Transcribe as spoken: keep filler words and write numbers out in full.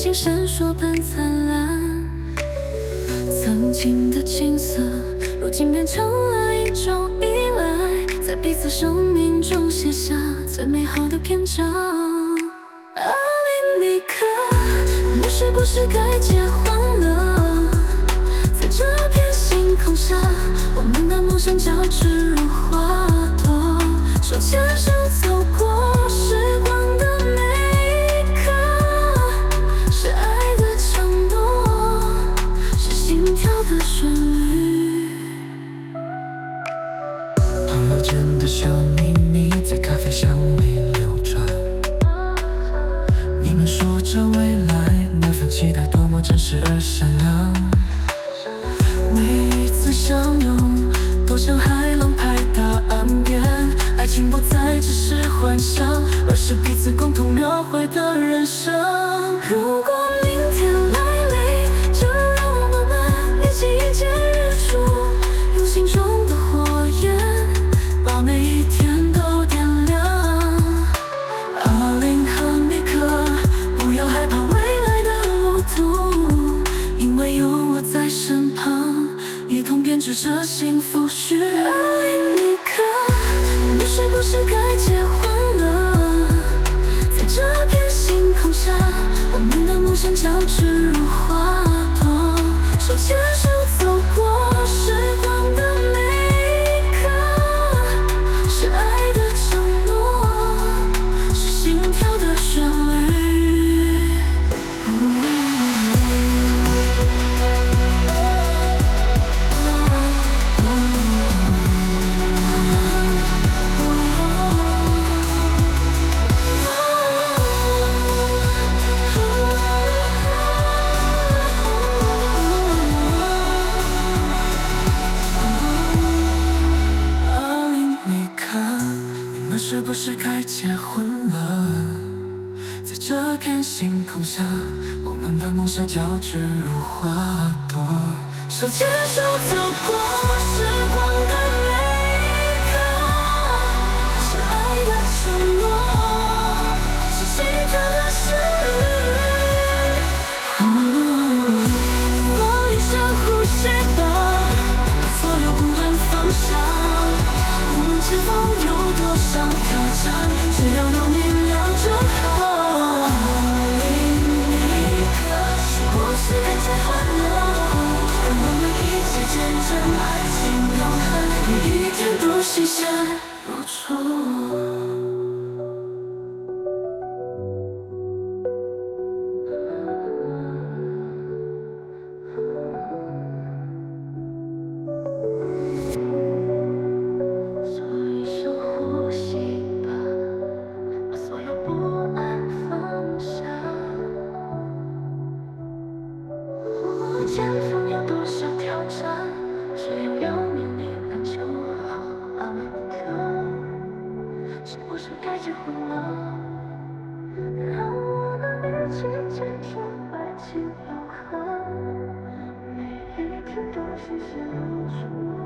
天闪烁般灿烂。曾经的青涩，如今变成了一种依赖，在彼此生命中写下最美好的篇章。阿林尼克，你是不是该结婚了？在这片星空下，我们的梦想交织如花朵，手牵手走过时光的每一刻，是爱的承诺，是心跳的旋律。 朋友间的小秘密在咖啡香里流转，你们说着未来，那份期待多么真实而闪亮。每一次相拥都像海浪拍打岸边，爱情不再只是幻想，而是彼此共同描绘的人生。 如果明天来临，就让我们一起迎接日出，用心中的火焰把每一天都点亮。 阿林和尼克， 不要害怕未来的路途，因为有我在身旁，一同编织着幸福序。阿林尼克，你是不是该结婚了？在这片星空下，我们的梦想交织如花朵，手牵手走过时光的每一刻，是爱的承诺，是心跳的旋律。 阿林尼克，你们是不是该结婚了？在这片星空下，我们的梦想交织如花朵，手牵手走过时光的每一刻，是爱的承诺，是心跳的旋律。 我一深呼吸吧，所有不安放下。无论前方有多少挑战，只要有你亮就好。阿林尼克，是不是该结婚了？让我们一起见证爱情永恒，每一天都新鲜如初。做一深呼吸吧，把所有不安放下。无论前方有多少挑战，只要有你你亮就好。阿林尼克，是不是该结婚了？让我们一起见证爱情永恒，每一天都新鲜如初。